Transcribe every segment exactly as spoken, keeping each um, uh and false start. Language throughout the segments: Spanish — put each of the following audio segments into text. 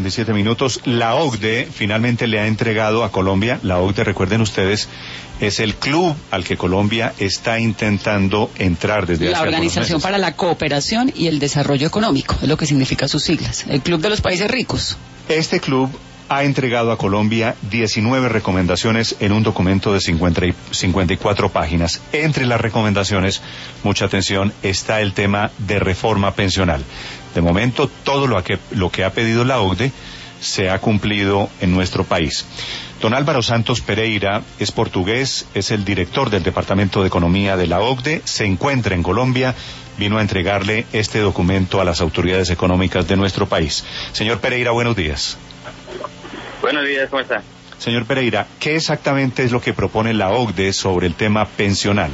cincuenta y siete minutos. La O C D E finalmente le ha entregado a Colombia, la O C D E, recuerden ustedes, es el club al que Colombia está intentando entrar desde hace La Organización para la Cooperación y el Desarrollo Económico, es lo que significa sus siglas, el Club de los Países Ricos. Este club ha entregado a Colombia diecinueve recomendaciones en un documento de cincuenta y cuatro páginas. Entre las recomendaciones, mucha atención, está el tema de reforma pensional. De momento, todo lo que, lo que ha pedido la O C D E se ha cumplido en nuestro país. Don Álvaro Santos Pereira es portugués, es el director del Departamento de Economía de la O C D E, se encuentra en Colombia, vino a entregarle este documento a las autoridades económicas de nuestro país. Señor Pereira, buenos días. Buenos días, ¿cómo está? Señor Pereira, ¿qué exactamente es lo que propone la O C D E sobre el tema pensional?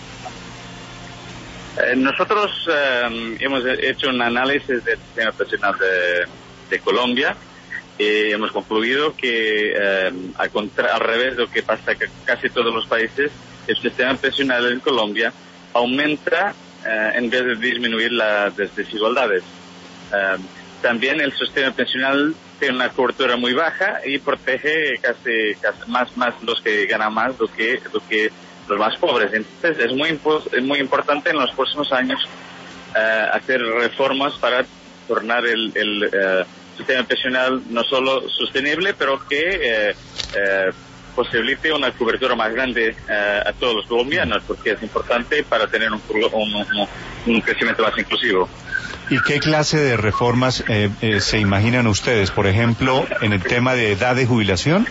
Eh, nosotros eh, hemos hecho un análisis del sistema pensional de, de Colombia y hemos concluido que eh, al, contra, al revés de lo que pasa en casi todos los países, el sistema pensional en Colombia aumenta eh, en vez de disminuir las desigualdades. Eh, también el sistema pensional tiene una cobertura muy baja y protege casi, casi más más los que ganan más do que do que los más pobres. Entonces es muy es muy importante en los próximos años uh, hacer reformas para tornar el, el uh, sistema pensional no solo sostenible, pero que uh, uh, posibilite una cobertura más grande uh, a todos los colombianos, porque es importante para tener un, un, un, un crecimiento más inclusivo. ¿Y qué clase de reformas eh, eh, se imaginan ustedes? Por ejemplo, en el tema de edad de jubilación.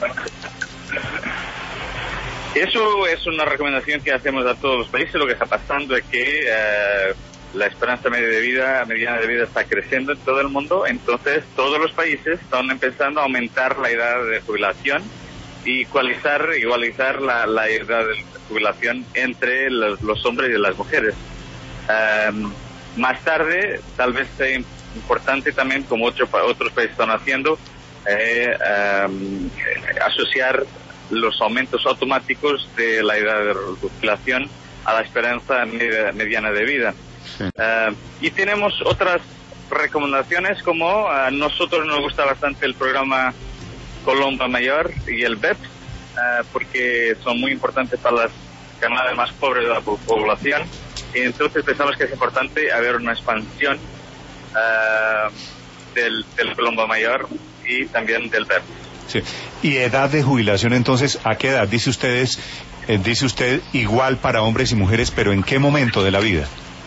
Eso es una recomendación que hacemos a todos los países. Lo que está pasando es que eh, la esperanza media de vida, mediana de vida está creciendo en todo el mundo. Entonces, todos los países están empezando a aumentar la edad de jubilación y igualizar, igualizar la, la edad de jubilación entre los, los hombres y las mujeres. Um, Más tarde, tal vez sea importante también, como otro, otros países están haciendo, eh, um, asociar los aumentos automáticos de la edad de jubilación a la esperanza media, mediana de vida. Sí. Uh, y tenemos otras recomendaciones como a nosotros nos gusta bastante el programa Colombia Mayor y el B E P S, uh, porque son muy importantes para las canales más pobres de la población. Y entonces pensamos que es importante haber una expansión uh, del, del Colombia Mayor y también del B E P S. Sí. Y edad de jubilación, entonces, ¿a qué edad? Dice ustedes, eh, dice usted igual para hombres y mujeres, pero ¿en qué momento de la vida?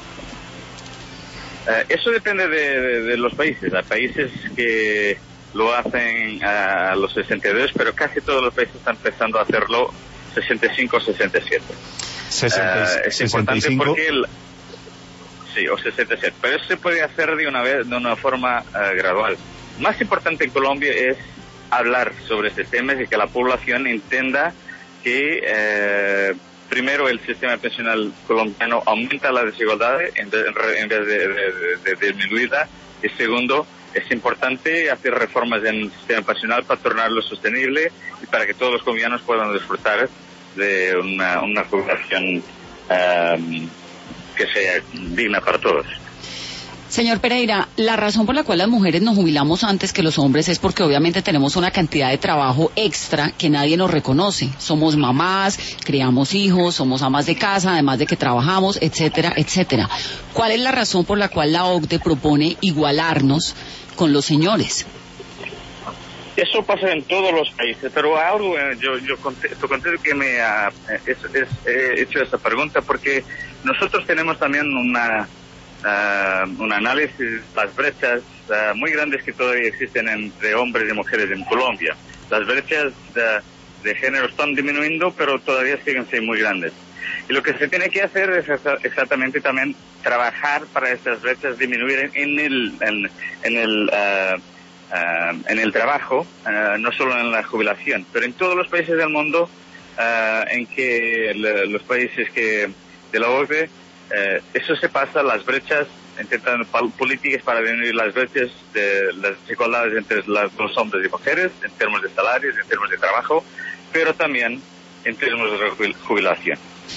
Uh, eso depende de, de, de los países. Hay países que lo hacen a los sesenta y dos, pero casi todos los países están empezando a hacerlo sesenta y cinco o sesenta y siete. sesenta, uh, es sesenta y cinco. Importante porque el, sí, o sesenta y siete, pero eso se puede hacer de una vez, de una forma uh, gradual. Más importante en Colombia es hablar sobre este tema y que la población entienda que eh, primero el sistema pensional colombiano aumenta la desigualdad en vez, en vez de, de, de, de disminuirla, y segundo, es importante hacer reformas en el sistema pensional para tornarlo sostenible y para que todos los colombianos puedan disfrutar de una, una jubilación um, que sea digna para todos. Señor Pereira, la razón por la cual las mujeres nos jubilamos antes que los hombres es porque obviamente tenemos una cantidad de trabajo extra que nadie nos reconoce. Somos mamás, criamos hijos, somos amas de casa, además de que trabajamos, etcétera, etcétera. ¿Cuál es la razón por la cual la O C D E propone igualarnos con los señores? Eso pasa en todos los países, pero algo, eh, yo, yo contento, contento que me ha es, es, he hecho esta pregunta, porque nosotros tenemos también una uh, un análisis de las brechas uh, muy grandes que todavía existen entre hombres y mujeres en Colombia. Las brechas de, de género están disminuyendo, pero todavía siguen siendo muy grandes. Y lo que se tiene que hacer es exactamente también trabajar para estas brechas disminuir en el en, en el uh, Uh, en el trabajo, uh, no solo en la jubilación, pero en todos los países del mundo uh, en que le, los países que de la O C D E, uh, eso se pasa, las brechas, intentan políticas para disminuir las brechas de las desigualdades entre las, los hombres y mujeres, en términos de salarios, en términos de trabajo, pero también en términos de jubilación.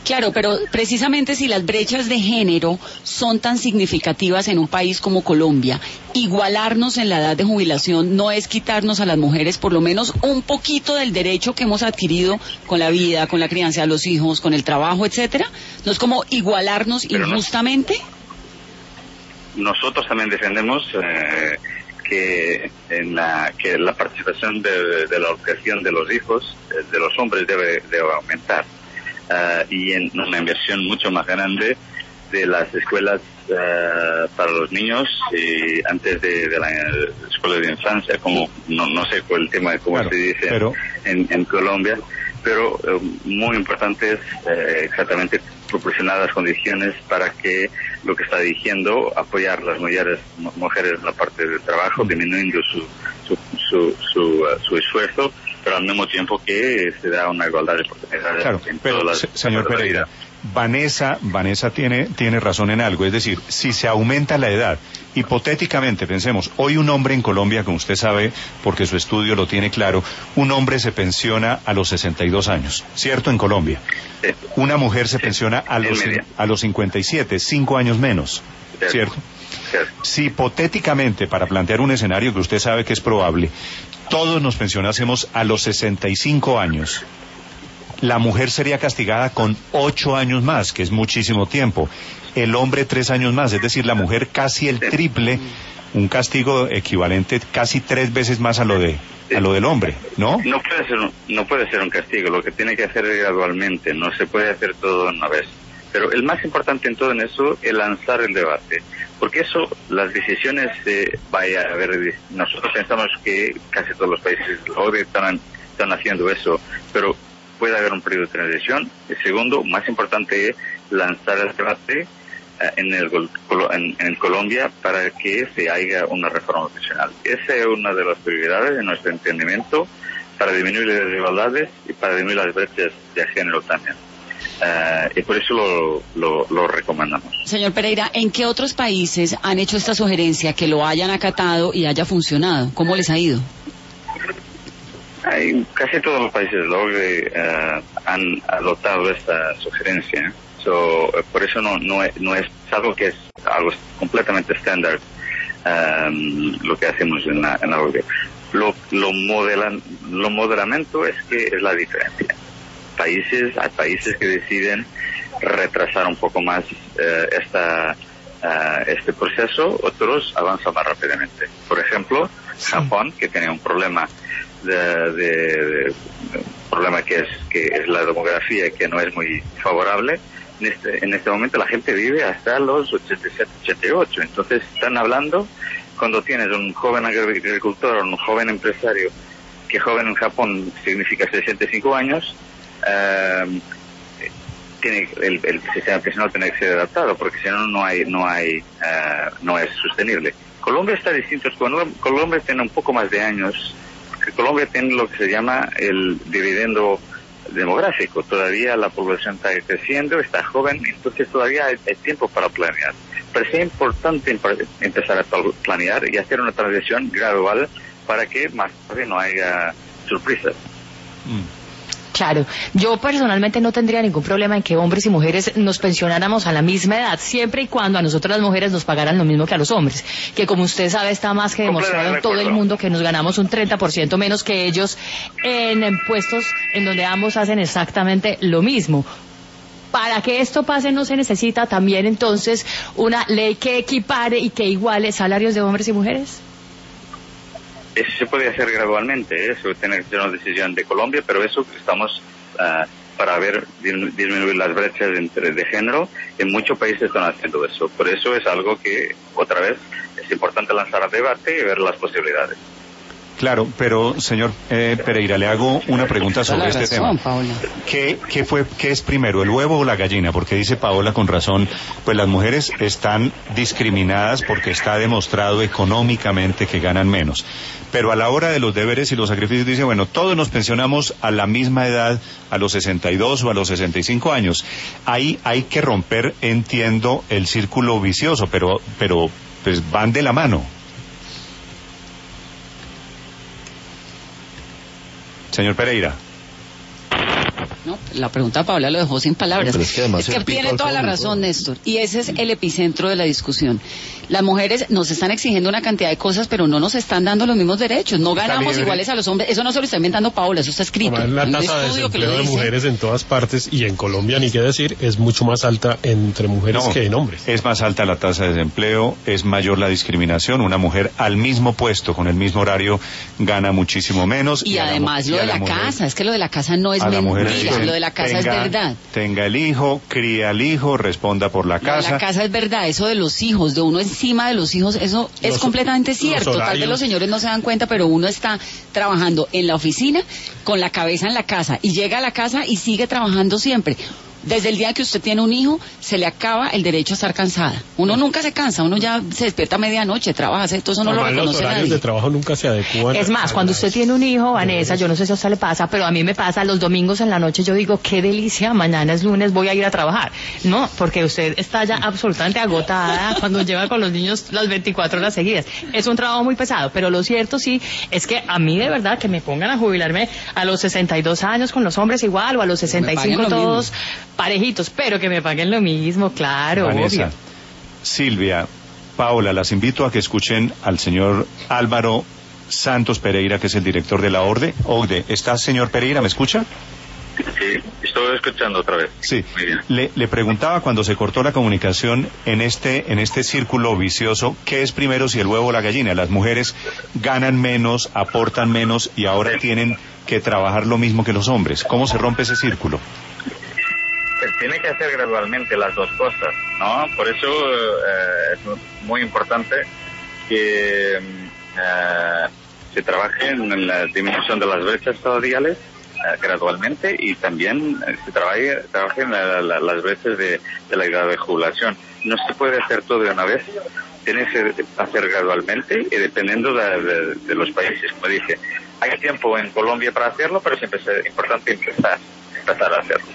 Claro, pero precisamente si las brechas de género son tan significativas en un país como Colombia, igualarnos en la edad de jubilación no es quitarnos a las mujeres por lo menos un poquito del derecho que hemos adquirido con la vida, con la crianza de los hijos, con el trabajo, etcétera. ¿No es como igualarnos pero injustamente? No, nosotros también defendemos eh, que en la que la participación de, de la educación de los hijos, de los hombres, debe, debe aumentar. Uh, y en una inversión mucho más grande de las escuelas uh, para los niños y antes de, de la escuela de infancia, como no, no sé cuál el tema de cómo claro, se dice pero... en, en Colombia, pero uh, muy importante es uh, exactamente proporcionar las condiciones para que lo que está diciendo, apoyar a las mujeres, mujeres en la parte del trabajo, disminuyendo su, su, su, su, uh, su esfuerzo, pero al mismo tiempo que se da una igualdad de oportunidades. Claro, en pero todas las, señor Pereira, Vanessa, Vanessa tiene, tiene razón en algo, es decir, si se aumenta la edad, hipotéticamente pensemos, hoy un hombre en Colombia, como usted sabe, porque su estudio lo tiene claro, un hombre se pensiona a los sesenta y dos años, ¿cierto? En Colombia. Sí. Una mujer se sí. pensiona a los, a los cincuenta y siete, cinco años menos, ¿cierto? ¿cierto? Cierto. Si hipotéticamente, para plantear un escenario que usted sabe que es probable, todos nos pensionásemos a los sesenta y cinco años, la mujer sería castigada con ocho años más, que es muchísimo tiempo, el hombre tres años más, es decir, la mujer casi el triple, un castigo equivalente casi tres veces más a lo de a lo del hombre, ¿no? No puede ser un, no puede ser un castigo, lo que tiene que hacer gradualmente, no se puede hacer todo de una vez. Pero el más importante en todo en eso es lanzar el debate, porque eso, las decisiones, eh, vaya a ver, nosotros pensamos que casi todos los países están, están haciendo eso, pero puede haber un periodo de transición. El segundo, más importante, es lanzar el debate eh, en, el, en, en Colombia para que se haga una reforma profesional. Esa es una de las prioridades de nuestro entendimiento para disminuir las desigualdades y para disminuir las brechas de género también. Uh, y por eso lo, lo, lo recomendamos. Señor Pereira, ¿en qué otros países han hecho esta sugerencia, que lo hayan acatado y haya funcionado? ¿Cómo les ha ido? Hay, casi todos los países de la O C D E uh, han adoptado esta sugerencia. So, por eso no, no, es, no es algo que es algo completamente estándar um, lo que hacemos en la, en la O C D E. Lo, lo, modelan, lo modelamiento es que es la diferencia. Países, hay países que deciden retrasar un poco más eh, esta, uh, este proceso, otros avanzan más rápidamente. Por ejemplo, sí. Japón, que tiene un problema de, de, de, de problema que es que es la demografía, que no es muy favorable. En este, en este momento la gente vive hasta los ochenta y siete, ochenta y ocho. Entonces están hablando, cuando tienes un joven agricultor o un joven empresario, que joven en Japón significa sesenta y cinco años, Uh, tiene el, el sistema pensional tiene que ser adaptado, porque si no no hay no hay uh, no es sostenible. Colombia está distinto. Colombia tiene un poco más de años, porque Colombia tiene lo que se llama el dividendo demográfico. Todavía la población está creciendo, está joven, entonces todavía hay, hay tiempo para planear. Pero es importante empezar a planear y hacer una transición gradual para que más tarde no haya sorpresas. Mm. Claro, yo personalmente no tendría ningún problema en que hombres y mujeres nos pensionáramos a la misma edad, siempre y cuando a nosotras las mujeres nos pagaran lo mismo que a los hombres, que como usted sabe está más que demostrado en todo el mundo que nos ganamos un treinta por ciento menos que ellos en puestos en donde ambos hacen exactamente lo mismo. Para que esto pase no se necesita también entonces una ley que equipare y que iguale salarios de hombres y mujeres. Eso se puede hacer gradualmente, eso tiene que ser una decisión de Colombia, pero eso estamos uh, para ver disminuir las brechas entre de género. En muchos países están haciendo eso, por eso es algo que otra vez es importante lanzar al debate y ver las posibilidades. Claro, pero señor eh, Pereira, le hago una pregunta sobre este tema. ¿Qué, qué fue, qué es primero, el huevo o la gallina? Porque dice Paola con razón, pues las mujeres están discriminadas porque está demostrado económicamente que ganan menos. Pero a la hora de los deberes y los sacrificios dice, bueno, todos nos pensionamos a la misma edad, a los sesenta y dos o a los sesenta y cinco años. Ahí hay que romper, entiendo, el círculo vicioso, pero, pero pues van de la mano. Señor Pereira. No, la pregunta de Paola lo dejó sin palabras. No, es que, es que tiene toda la razón, Néstor, y ese es el epicentro de la discusión. Las mujeres nos están exigiendo una cantidad de cosas, pero no nos están dando los mismos derechos, no ganamos iguales a los hombres. Eso no se lo está inventando Paola, eso está escrito. La tasa de desempleo de mujeres en todas partes, y en Colombia ni qué decir, es mucho más alta entre mujeres no, que en hombres. Es más alta la tasa de desempleo, es mayor la discriminación. Una mujer al mismo puesto, con el mismo horario, gana muchísimo menos. Y, y además lo de la mujer, casa, es que lo de la casa no es mentira, lo de la casa tenga, es verdad. Tenga el hijo, cría al hijo, responda por la casa. La casa es verdad, eso de los hijos, de uno encima de los hijos, eso es los, completamente cierto. Tal vez los señores no se dan cuenta, pero uno está trabajando en la oficina con la cabeza en la casa y llega a la casa y sigue trabajando siempre. Desde el día que usted tiene un hijo, se le acaba el derecho a estar cansada. Uno nunca se cansa, uno ya se despierta a medianoche, trabaja, hace todo eso no lo reconoce los horarios nadie. de trabajo nunca se adecúan. Es más, cuando usted tiene un hijo, Vanessa, yo no sé si a usted le pasa, pero a mí me pasa los domingos en la noche, yo digo, qué delicia, mañana es lunes, voy a ir a trabajar. No, porque usted está ya absolutamente agotada cuando lleva con los niños las veinticuatro horas seguidas. Es un trabajo muy pesado, pero lo cierto sí es que a mí de verdad que me pongan a jubilarme a los sesenta y dos años con los hombres igual, o a los sesenta y cinco todos parejitos, pero Pero que me paguen lo mismo, claro, Vanessa, obvio. Silvia, Paola, las invito a que escuchen al señor Álvaro Santos Pereira, que es el director de la OCDE. OCDE, ¿está señor Pereira? ¿Me escucha? Sí, estoy escuchando otra vez. Sí, le, le preguntaba cuando se cortó la comunicación en este, en este círculo vicioso, ¿qué es primero, si el huevo o la gallina? Las mujeres ganan menos, aportan menos y ahora tienen que trabajar lo mismo que los hombres. ¿Cómo se rompe ese círculo? Tiene que hacer gradualmente las dos cosas, ¿no? Por eso eh, es muy importante que eh, se trabaje en la disminución de las brechas salariales eh, gradualmente y también eh, se trabaje, trabaje en la, la, las brechas de, de la edad de jubilación. No se puede hacer todo de una vez, tiene que hacer gradualmente y dependiendo de, de, de los países, como dije. Hay tiempo en Colombia para hacerlo, pero siempre es importante empezar, empezar a hacerlo.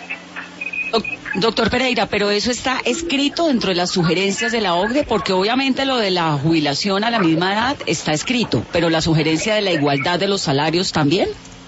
Doctor Pereira, pero eso está escrito dentro de las sugerencias de la OCDE, porque obviamente lo de la jubilación a la misma edad está escrito, pero la sugerencia de la igualdad de los salarios también.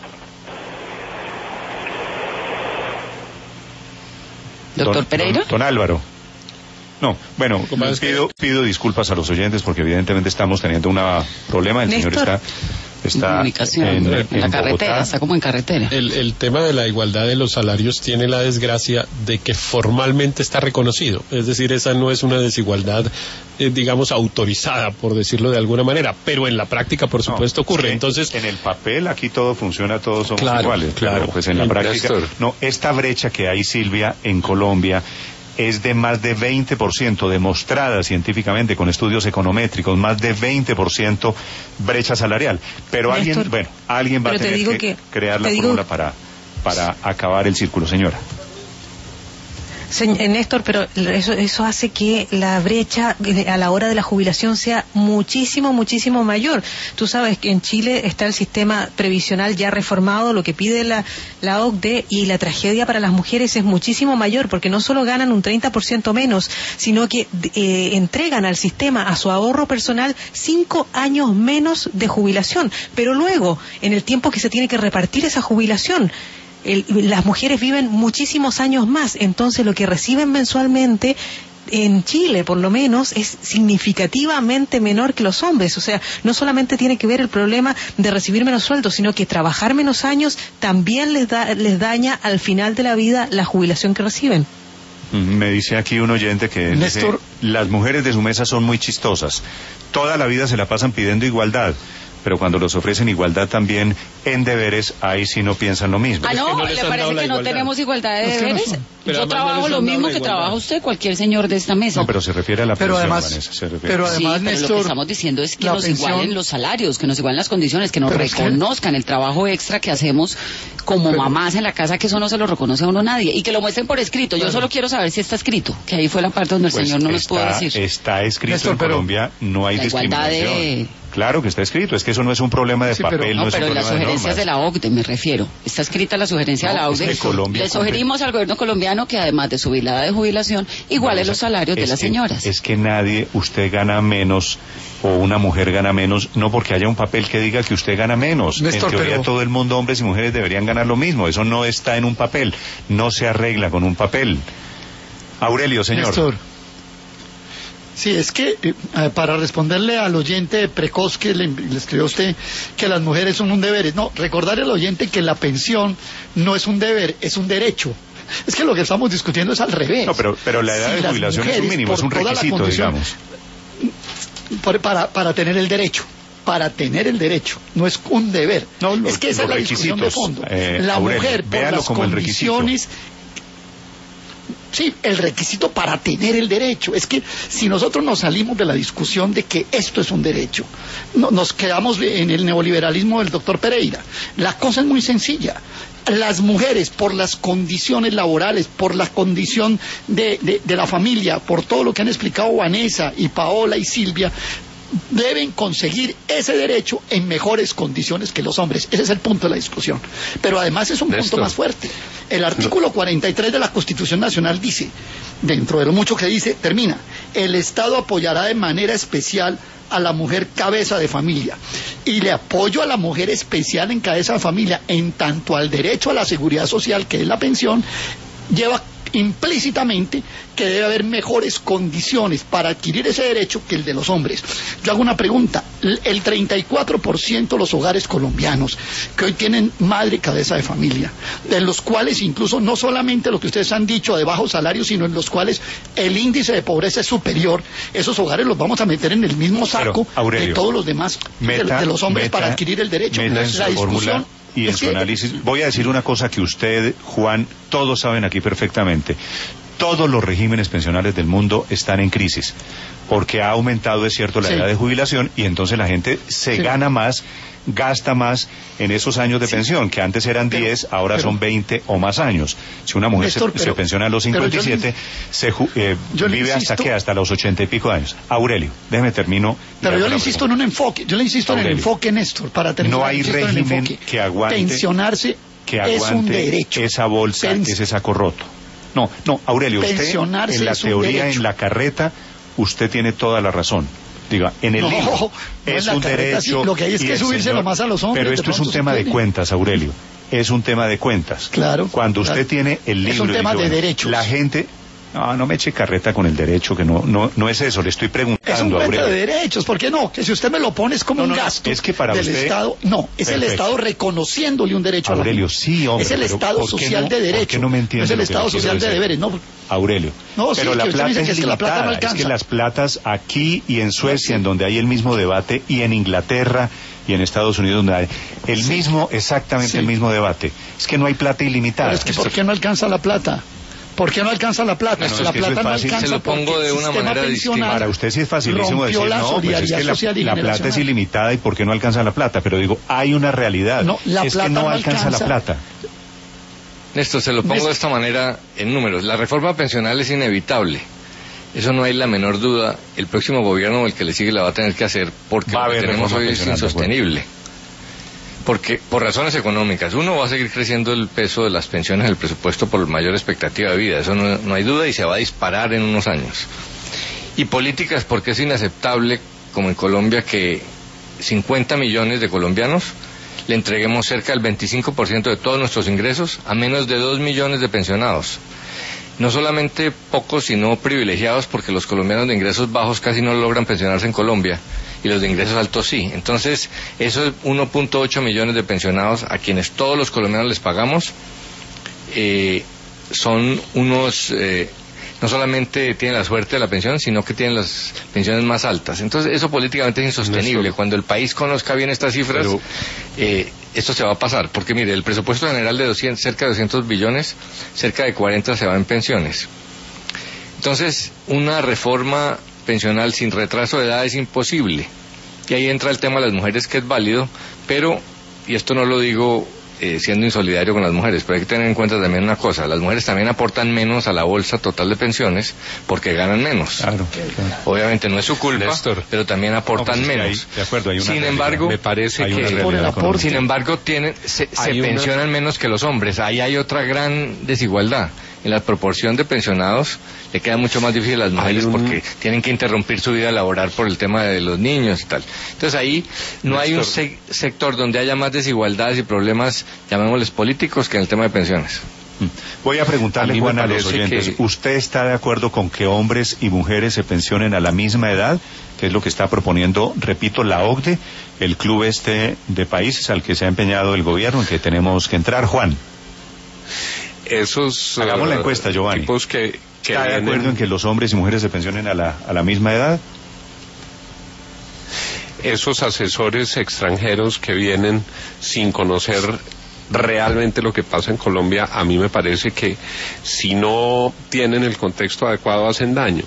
Doctor don, Pereira. Don, don Álvaro. No, bueno, pido, pido disculpas a los oyentes porque evidentemente estamos teniendo un problema. El Néstor. señor está... Está comunicación, en, en, en la carretera, Bogotá. Está como en carretera. El, el tema de la igualdad de los salarios tiene la desgracia de que formalmente está reconocido. Es decir, esa no es una desigualdad, eh, digamos, autorizada, por decirlo de alguna manera, pero en la práctica, por supuesto, no, ocurre. Sí, entonces, en el papel aquí todo funciona, todos somos claro, iguales. Claro, pero pues en la práctica, no, esta brecha que hay, Silvia, en Colombia, es de más de veinte por ciento, demostrada científicamente con estudios econométricos, más de veinte por ciento brecha salarial. Pero Néstor, alguien, bueno, alguien va a tener que, que crear la fórmula para, para acabar el círculo, señora. Señor, Néstor, pero eso, eso hace que la brecha a la hora de la jubilación sea muchísimo, muchísimo mayor. Tú sabes que en Chile está el sistema previsional ya reformado, lo que pide la, la OCDE, y la tragedia para las mujeres es muchísimo mayor, porque no solo ganan un treinta por ciento menos, sino que eh, entregan al sistema, a su ahorro personal, cinco años menos de jubilación. Pero luego, en el tiempo que se tiene que repartir esa jubilación, El, las mujeres viven muchísimos años más, entonces lo que reciben mensualmente en Chile, por lo menos, es significativamente menor que los hombres. O sea, no solamente tiene que ver el problema de recibir menos sueldo, sino que trabajar menos años también les da, les daña al final de la vida la jubilación que reciben. Me dice aquí un oyente que Néstor, dice, las mujeres de su mesa son muy chistosas, toda la vida se la pasan pidiendo igualdad, pero cuando los ofrecen igualdad también en deberes, ahí sí no piensan lo mismo. Ah, no, es que no ¿le parece que no tenemos igualdad de deberes? No, Yo trabajo no lo mismo que trabaja usted, cualquier señor de esta mesa. No, pero se refiere a la pero pensión, además, Vanessa, se refiere. Pero además, sí, pero Néstor, lo que estamos diciendo es que nos pensión, igualen los salarios, que nos igualen las condiciones, que nos pero reconozcan es que... el trabajo extra que hacemos como pero... mamás en la casa, que eso no se lo reconoce a uno nadie, y que lo muestren por escrito. Yo solo quiero saber si está escrito, que ahí fue la parte donde el pues señor no está, nos pudo decir. Está escrito Néstor, en pero Colombia, no hay la discriminación. De... Claro que está escrito, es que eso no es un problema de sí, papel, pero, no, no es pero un las problema sugerencias de, de la OCDE me refiero. Está escrita la sugerencia no, de la OCDE. Es que Colombia Le sugerimos al gobierno colombiano que además de subir la edad de jubilación, iguale los salarios de las que, señoras. Es que nadie, usted gana menos o una mujer gana menos, no porque haya un papel que diga que usted gana menos. Néstor, en teoría pero... todo el mundo, hombres y mujeres, deberían ganar lo mismo. Eso no está en un papel, no se arregla con un papel. Aurelio, señor. Néstor. Sí, es que eh, para responderle al oyente precoz que le, le escribió usted que las mujeres son un deber, no, recordarle al oyente que la pensión no es un deber, es un derecho. Es que lo que estamos discutiendo es al revés. No, pero, pero la edad Si de jubilación es un mínimo, es un requisito, digamos. Por, para, para tener el derecho. Para tener el derecho, no es un deber. No, lo, es que esa es la discusión de fondo. Eh, la Aurelio, mujer, por las como condiciones... Sí, el requisito para tener el derecho. Es que si nosotros nos salimos de la discusión de que esto es un derecho, no, nos quedamos en el neoliberalismo del doctor Pereira. La cosa es muy sencilla. Las mujeres, por las condiciones laborales, por la condición de, de, de la familia, por todo lo que han explicado Vanessa y Paola y Silvia, deben conseguir ese derecho en mejores condiciones que los hombres. Ese es el punto de la discusión. Pero además es un Néstor. punto más fuerte. El artículo cuarenta y tres de la Constitución Nacional dice, dentro de lo mucho que dice, termina, el Estado apoyará de manera especial a la mujer cabeza de familia. Y le apoyo a la mujer especial en cabeza de familia en tanto al derecho a la seguridad social, que es la pensión, lleva implícitamente que debe haber mejores condiciones para adquirir ese derecho que el de los hombres. Yo hago una pregunta, el treinta y cuatro por ciento de los hogares colombianos que hoy tienen madre cabeza de familia, de los cuales incluso no solamente lo que ustedes han dicho de bajos salarios, sino en los cuales el índice de pobreza es superior, esos hogares los vamos a meter en el mismo saco Pero, Aurelio, de todos los demás, meta, de, de los hombres meta, para adquirir el derecho. La discusión fórmula y en su análisis, voy a decir una cosa que usted, Juan, todos saben aquí perfectamente. Todos los regímenes pensionales del mundo están en crisis, porque ha aumentado, es cierto, la sí. edad de jubilación y entonces la gente se sí. gana más, gasta más en esos años de sí. pensión, que antes eran pero, diez, ahora pero, son veinte o más años. Si una mujer Néstor, se, pero, se pensiona a los cincuenta y siete, se eh, vive insisto, hasta que hasta los ochenta y pico años. Aurelio, déjeme termino. Pero yo le insisto pregunta. en un enfoque, yo le insisto Aurelio, en el enfoque, Néstor, para terminar. No hay régimen que aguante, pensionarse que aguante es un derecho. Esa bolsa, Pens ese saco roto. No, no, Aurelio, usted en la teoría, en la carreta, usted tiene toda la razón. Diga, en el no, libro no es en un carreta, derecho. Sí, lo que hay es que subírselo más a los hombres. Pero esto es un tema de cuentas, Aurelio. Es un tema de cuentas. Claro. Cuando claro. usted tiene el libro. Es un tema y yo, de derechos. La gente. No, no me eche carreta con el derecho, que no, no, no es eso, le estoy preguntando. Es un cuento Aurelio. de derechos, ¿por qué no? Que si usted me lo pone es como no, no, un gasto es que para del usted... Estado. No, es Perfecto. el Estado reconociéndole un derecho Aurelio, a la gente. sí, hombre. Es el pero Estado social no, de derechos. ¿por qué no me entiende? No es el lo Estado social de deberes, ¿no? Aurelio. No, pero sí, la que plata dice es que es que la plata no limitada. alcanza. Es que las platas aquí y en Suecia, sí. en donde hay el mismo debate, y en Inglaterra y en Estados Unidos, donde hay el sí. mismo, exactamente sí. el mismo debate. Es que no hay plata ilimitada. Pero es que ¿por qué no alcanza la plata? ¿Por qué no alcanza la plata? No, no, la es que plata no fácil, alcanza se lo pongo de una manera distinta. Para usted sí es facilísimo decir, no, pues es que la, la plata es ilimitada y ¿por qué no alcanza la plata? Pero digo, hay una realidad. No, la es plata que no, no alcanza, alcanza la plata. Néstor, se lo pongo Néstor. de esta manera en números. La reforma pensional es inevitable. Eso no hay la menor duda. El próximo gobierno o el que le sigue la va a tener que hacer porque lo que tenemos hoy es insostenible. Porque, por razones económicas, uno va a seguir creciendo el peso de las pensiones del presupuesto por mayor expectativa de vida, eso no, no hay duda, y se va a disparar en unos años. Y políticas, porque es inaceptable, como en Colombia, que cincuenta millones de colombianos le entreguemos cerca del veinticinco por ciento de todos nuestros ingresos a menos de dos millones de pensionados. No solamente pocos, sino privilegiados, porque los colombianos de ingresos bajos casi no logran pensionarse en Colombia, y los de ingresos altos sí. Entonces, esos uno punto ocho millones de pensionados a quienes todos los colombianos les pagamos, eh, son unos... Eh, no solamente tienen la suerte de la pensión, sino que tienen las pensiones más altas. Entonces, eso políticamente es insostenible. Néstor. Cuando el país conozca bien estas cifras, Pero... eh, esto se va a pasar. Porque, mire, el presupuesto general de doscientos, cerca de doscientos billones, cerca de cuarenta se va en pensiones. Entonces, una reforma pensional sin retraso de edad es imposible. Y ahí entra el tema de las mujeres, que es válido, pero, y esto no lo digo... Eh, siendo insolidario con las mujeres, pero hay que tener en cuenta también una cosa, las mujeres también aportan menos a la bolsa total de pensiones porque ganan menos. Claro, claro. Obviamente no es su culpa, Néstor, pero también aportan no, pues menos. Hay, de acuerdo, hay una sin realidad. embargo, me parece hay que por el aporte. Sin embargo, tienen, se, se pensionan menos que los hombres. Ahí hay otra gran desigualdad. en la proporción de pensionados le queda mucho más difícil a las mujeres un... porque tienen que interrumpir su vida laboral por el tema de los niños y tal. Entonces ahí no hay un se sector donde haya más desigualdades y problemas, llamémosles políticos, que en el tema de pensiones. Voy a preguntarle, a Juan, a los oyentes, que... ¿usted está de acuerdo con que hombres y mujeres se pensionen a la misma edad? Que es lo que está proponiendo, repito, la O C D E, el club este de países al que se ha empeñado el gobierno, en que tenemos que entrar. Juan. Esos Hagamos uh, la encuesta, Giovanni. Tipos que, que ¿Está vienen... de acuerdo en que los hombres y mujeres se pensionen a la, a la misma edad? Esos asesores extranjeros que vienen sin conocer realmente lo que pasa en Colombia, a mí me parece que si no tienen el contexto adecuado hacen daño.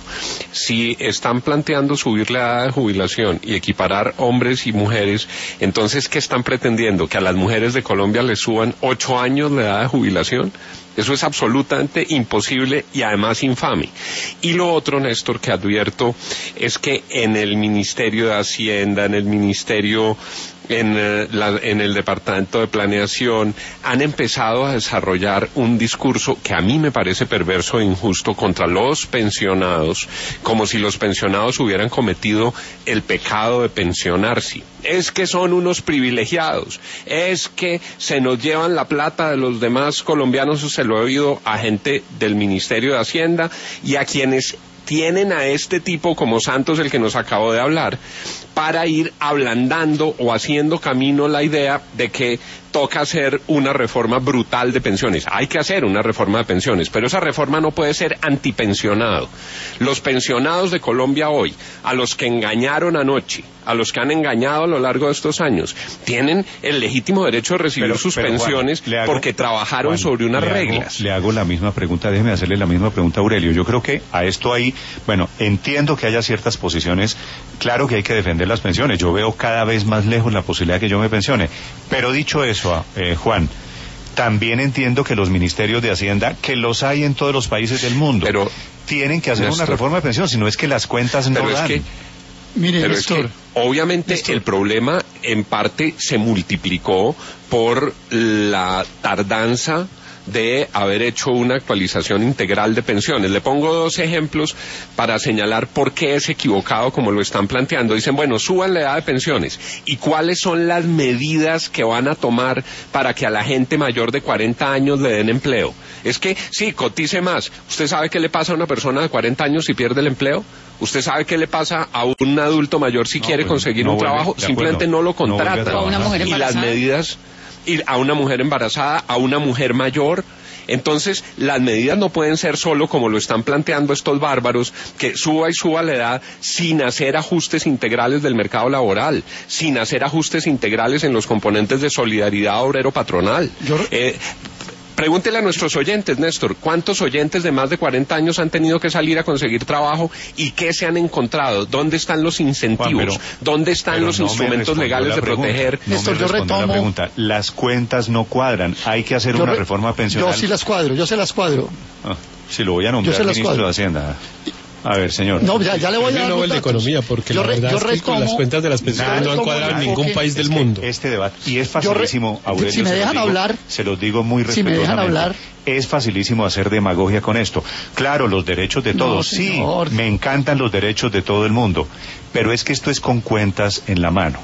Si están planteando subir la edad de jubilación y equiparar hombres y mujeres, entonces ¿qué están pretendiendo? ¿Que a las mujeres de Colombia les suban ocho años la edad de jubilación? Eso es absolutamente imposible y además infame. Y lo otro, Néstor, que advierto, es que en el Ministerio de Hacienda, en el Ministerio, en, eh, la, en el Departamento de Planeación, han empezado a desarrollar un discurso que a mí me parece perverso e injusto contra los pensionados, como si los pensionados hubieran cometido el pecado de pensionarse. Es que son unos privilegiados, es que se nos llevan la plata de los demás colombianos, se lo he oído a gente del Ministerio de Hacienda y a quienes tienen a este tipo como Santos, el que nos acabó de hablar, para ir ablandando o haciendo camino la idea de que toca hacer una reforma brutal de pensiones. Hay que hacer una reforma de pensiones, pero esa reforma no puede ser antipensionado. Los pensionados de Colombia hoy, a los que engañaron anoche, a los que han engañado a lo largo de estos años, tienen el legítimo derecho de recibir pero, sus pero, pensiones Juan, hago, porque trabajaron Juan, sobre unas le reglas. Hago, le hago la misma pregunta, déjeme hacerle la misma pregunta a Aurelio. Yo creo que a esto hay, bueno, entiendo que haya ciertas posiciones, claro que hay que defender las pensiones, yo veo cada vez más lejos la posibilidad de que yo me pensione, pero dicho eso, eh, Juan, también entiendo que los ministerios de Hacienda, que los hay en todos los países del mundo, pero tienen que hacer Néstor, una reforma de pensión, si no es que las cuentas no pero dan. Es que, Mire, pero Néstor, es que obviamente Néstor. el problema en parte se multiplicó por la tardanza de haber hecho una actualización integral de pensiones. Le pongo dos ejemplos para señalar por qué es equivocado como lo están planteando. Dicen, bueno, suban la edad de pensiones. ¿Y cuáles son las medidas que van a tomar para que a la gente mayor de cuarenta años le den empleo? Es que, sí, cotice más. ¿Usted sabe qué le pasa a una persona de cuarenta años si pierde el empleo? ¿Usted sabe qué le pasa a un adulto mayor si no, quiere pues, conseguir no un vuelve, trabajo? Simplemente no lo contrata. No a una mujer y las medidas... ir a una mujer embarazada, a una mujer mayor. Entonces, las medidas no pueden ser solo como lo están planteando estos bárbaros, que suba y suba la edad sin hacer ajustes integrales del mercado laboral, sin hacer ajustes integrales en los componentes de solidaridad obrero-patronal. Yo... Eh, Pregúntele a nuestros oyentes, Néstor, ¿cuántos oyentes de más de cuarenta años han tenido que salir a conseguir trabajo y qué se han encontrado? ¿Dónde están los incentivos? Juan, pero, ¿Dónde están los no instrumentos legales de proteger? No Néstor, yo retomo... la pregunta. Las cuentas no cuadran. Hay que hacer yo una re... reforma pensional. Yo sí las cuadro, yo se las cuadro. Ah, si lo voy a nombrar ministro cuadro. de Hacienda. A ver, señor. No, ya, ya le voy a dar Nobel de Economía, porque yo la verdad re, es que con las cuentas de las pensiones no han cuadrado en ningún país del mundo. Este debate, y es facilísimo, re, Aurelio, si me dejan se digo, hablar, se los digo muy respetuosamente, si me dejan hablar, es facilísimo hacer demagogia con esto. Claro, los derechos de todos, no, sí, me encantan los derechos de todo el mundo, pero es que esto es con cuentas en la mano.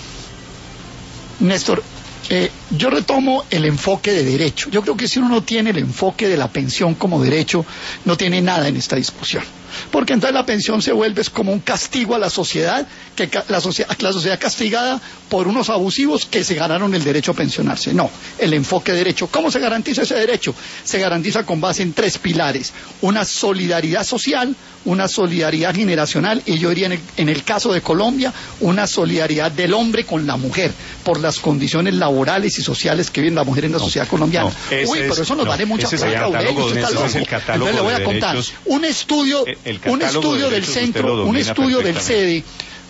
Néstor, Eh, yo retomo el enfoque de derecho. Yo creo que si uno no tiene el enfoque de la pensión como derecho, no tiene nada en esta discusión. Porque entonces la pensión se vuelve como un castigo a la sociedad, que la sociedad, la sociedad castigada por unos abusivos que se ganaron el derecho a pensionarse. No, el enfoque de derecho. ¿Cómo se garantiza ese derecho? Se garantiza con base en tres pilares: una solidaridad social, una solidaridad generacional y yo diría en el, en el caso de Colombia, una solidaridad del hombre con la mujer, por las condiciones laborales y sociales que vive la mujer en la no, sociedad colombiana. No, Uy, pero eso nos no, vale mucha plata, Aurelio, usted está loco. Entonces le voy a contar un estudio, un estudio del centro, un estudio del C E D E,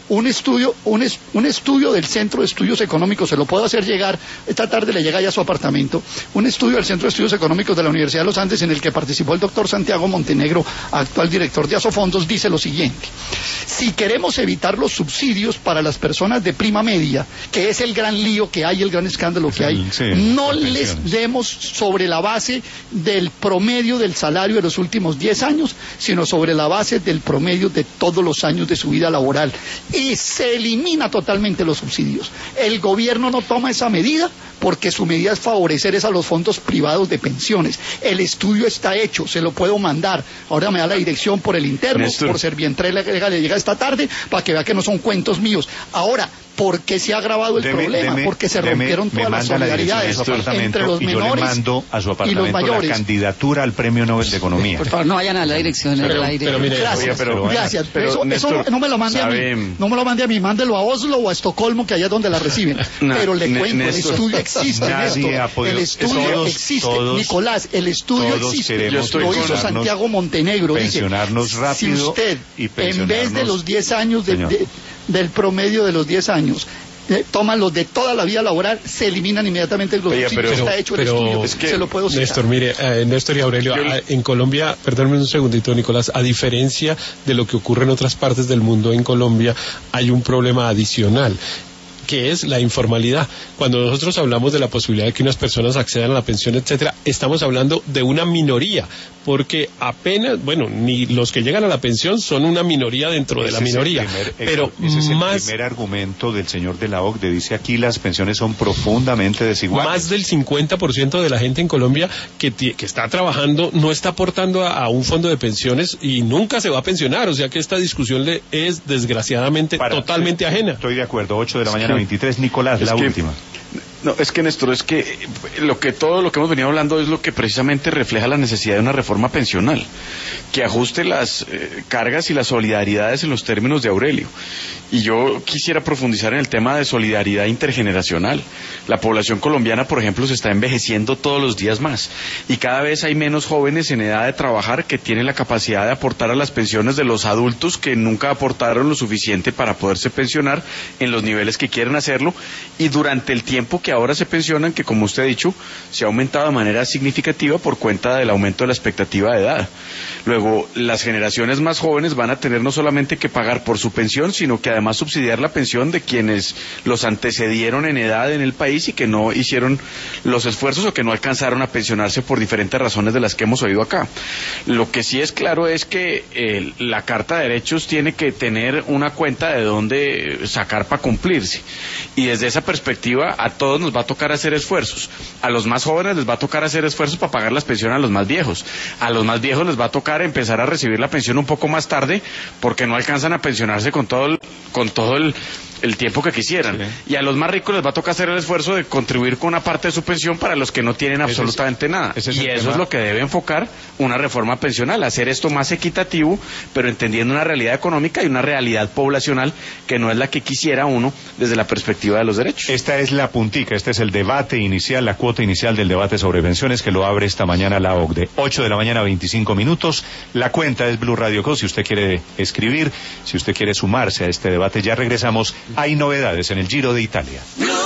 Un estudio, un, es, un estudio del Centro de Estudios Económicos, se lo puedo hacer llegar, esta tarde le llega ya a su apartamento, un estudio del Centro de Estudios Económicos de la Universidad de los Andes en el que participó el doctor Santiago Montenegro, actual director de Asofondos, dice lo siguiente: si queremos evitar los subsidios para las personas de prima media, que es el gran lío que hay, el gran escándalo que hay, sí, no les demos sobre la base del promedio del salario de los últimos diez años, sino sobre la base del promedio de todos los años de su vida laboral. Y se elimina totalmente los subsidios. El gobierno no toma esa medida porque su medida es favorecer es a los fondos privados de pensiones. El estudio está hecho, se lo puedo mandar. Ahora me da la dirección por el interno, Néstor. Por Servientrega le llega esta tarde para que vea que no son cuentos míos. Ahora, ¿por qué se ha agravado el deme, problema? Deme, porque se deme, rompieron todas las solidaridades entre los menores y yo le mando a su apartamento la candidatura al Premio Nobel de Economía. Por favor, no vayan a la dirección. Pero, la dirección. Pero, mire, gracias, oye, pero, gracias. Pero, eso, Néstor, eso no me lo mande sabe... a mí, no me lo mande a mí, mándelo a Oslo o a Estocolmo, que allá es donde la reciben. No, pero le cuento, Néstor, el estudio existe, Néstor. El estudio todos, existe, todos, Nicolás, el estudio existe. Lo hizo Santiago Montenegro. Pensionarnos dice, rápido si usted, en vez de los diez años de, de, del promedio de los diez años, Eh, toman los de toda la vida laboral, se eliminan inmediatamente los Oye, pero, está hecho el pero, estudio, es que, se lo puedo citar. Néstor, mire, eh, Néstor y Aurelio, Yo... a, en Colombia, perdónme un segundito, Nicolás, a diferencia de lo que ocurre en otras partes del mundo, en Colombia hay un problema adicional, que es la informalidad. Cuando nosotros hablamos de la posibilidad de que unas personas accedan a la pensión, etcétera, estamos hablando de una minoría, porque apenas, bueno, ni los que llegan a la pensión son una minoría dentro ese de la minoría, primer, pero ese es más, el primer argumento del señor de la O C D E, dice aquí las pensiones son profundamente desiguales. Más del cincuenta por ciento de la gente en Colombia que, que está trabajando no está aportando a, a un fondo de pensiones y nunca se va a pensionar, o sea que esta discusión le es desgraciadamente Para, totalmente sí, ajena. Estoy de acuerdo, ocho de la mañana veintitrés, Nicolás, es la que, última. No, es que Néstor, es que lo que todo lo que hemos venido hablando es lo que precisamente refleja la necesidad de una reforma pensional, que ajuste las eh, cargas y las solidaridades en los términos de Aurelio. Y yo quisiera profundizar en el tema de solidaridad intergeneracional. La población colombiana, por ejemplo, se está envejeciendo todos los días más y cada vez hay menos jóvenes en edad de trabajar que tienen la capacidad de aportar a las pensiones de los adultos que nunca aportaron lo suficiente para poderse pensionar en los niveles que quieren hacerlo, y durante el tiempo que ahora se pensionan, que como usted ha dicho, se ha aumentado de manera significativa por cuenta del aumento de la expectativa de edad. Luego, las generaciones más jóvenes van a tener no solamente que pagar por su pensión, sino que además subsidiar la pensión de quienes los antecedieron en edad en el país y que no hicieron los esfuerzos o que no alcanzaron a pensionarse por diferentes razones de las que hemos oído acá. Lo que sí es claro es que eh, la Carta de Derechos tiene que tener una cuenta de dónde sacar para cumplirse, y desde esa perspectiva a todos nos va a tocar hacer esfuerzos. A los más jóvenes les va a tocar hacer esfuerzos para pagar las pensiones a los más viejos. A los más viejos les va a tocar empezar a recibir la pensión un poco más tarde porque no alcanzan a pensionarse con todo el, con todo el, el tiempo que quisieran. Sí. Y a los más ricos les va a tocar hacer el esfuerzo de contribuir con una parte de su pensión para los que no tienen absolutamente es, nada. Es y eso tema. Es lo que debe enfocar una reforma pensional, hacer esto más equitativo, pero entendiendo una realidad económica y una realidad poblacional que no es la que quisiera uno desde la perspectiva de los derechos. Esta es la puntica, este es el debate inicial, la cuota inicial del debate sobre pensiones que lo abre esta mañana la O C D E. ocho de la mañana, veinticinco minutos. La cuenta es Blue Radio Co. Si usted quiere escribir, si usted quiere sumarse a este debate, ya regresamos. Hay novedades en el Giro de Italia.